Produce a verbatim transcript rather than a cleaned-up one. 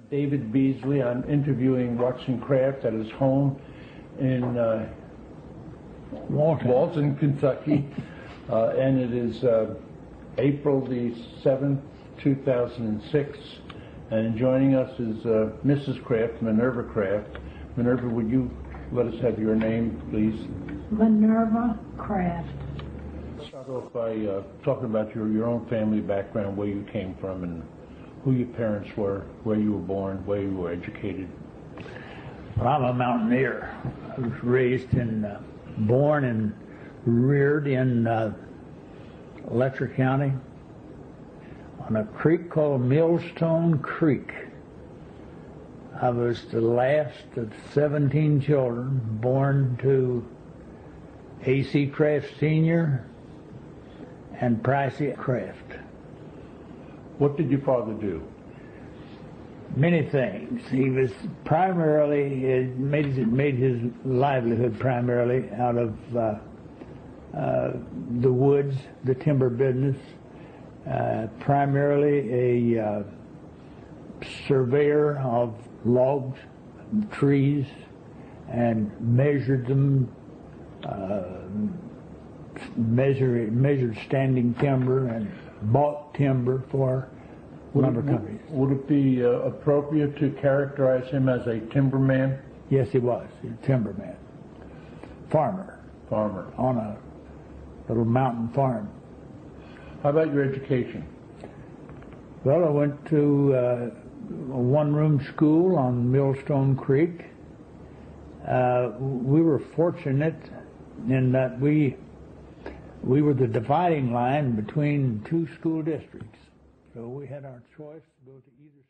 David Beasley. I'm interviewing Watson Kraft at his home in uh, Walton. Walton, Kentucky, uh, and it is uh, April the seventh, two thousand six, and joining us is uh, Missus Kraft, Minerva Kraft. Minerva, would you let us have your name, please? Minerva Kraft. Start off by uh, talking about your, your own family background, where you came from, and who your parents were, where you were born, where you were educated. Well, I'm a mountaineer. I was raised in, uh, born and reared in uh, Letcher County on a creek called Millstone Creek. I was the last of seventeen children born to A C Kraft Senior and Pricey Kraft. What did your father do? Many things. He was primarily, it made, it made his livelihood primarily out of uh, uh, the woods, the timber business, uh, primarily a uh, surveyor of logs, trees, and measured them, uh, measured, measured standing timber and bought timber for lumber companies. Would it be uh, appropriate to characterize him as a timberman? Yes, he was. He was a timberman. Farmer. Farmer. On a little mountain farm. How about your education? Well, I went to uh, a one-room school on Millstone Creek. Uh, we were fortunate in that we we were the dividing line between two school districts. So we had our choice to go to either